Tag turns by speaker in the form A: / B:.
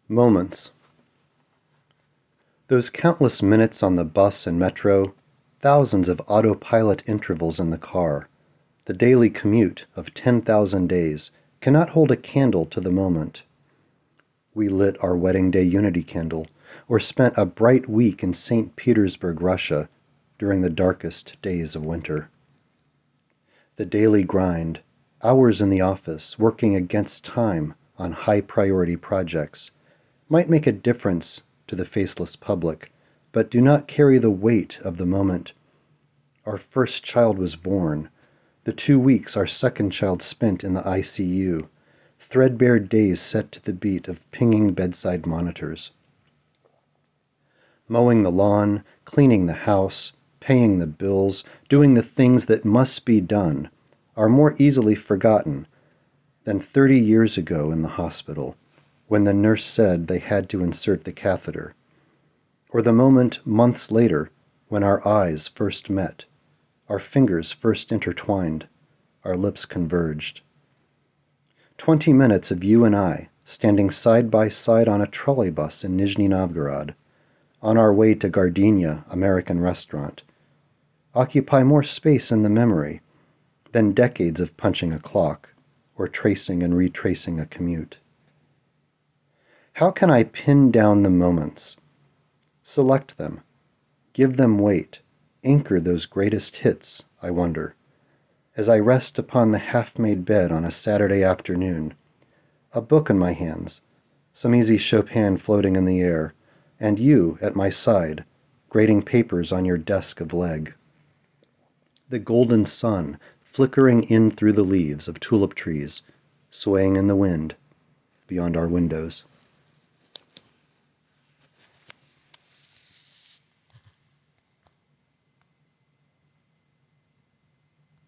A: Moments. Those countless minutes on the bus and metro, thousands of autopilot intervals in the car, the daily commute of 10,000 days cannot hold a candle to the moment. We lit our wedding day unity candle, or spent a bright week in St. Petersburg, Russia, during the darkest days of winter. The daily grind, hours in the office working against time on high-priority projects, might make a difference to the faceless public, but do not carry the weight of the moment. Our first child was born, the 2 weeks our second child spent in the ICU, threadbare days set to the beat of pinging bedside monitors. Mowing the lawn, cleaning the house, paying the bills, doing the things that must be done, are more easily forgotten than 30 years ago in the hospital, when the nurse said they had to insert the catheter, or the moment months later when our eyes first met, our fingers first intertwined, our lips converged. 20 minutes of you and I standing side by side on a trolley bus in Nizhny Novgorod, on our way to Gardenia American Restaurant, occupy more space in the memory than decades of punching a clock or tracing and retracing a commute. How can I pin down the moments, select them, give them weight, anchor those greatest hits, I wonder, as I rest upon the half-made bed on a Saturday afternoon, a book in my hands, some easy Chopin floating in the air, and you at my side, grading papers on your desk of leg. The golden sun flickering in through the leaves of tulip trees, swaying in the wind beyond our windows.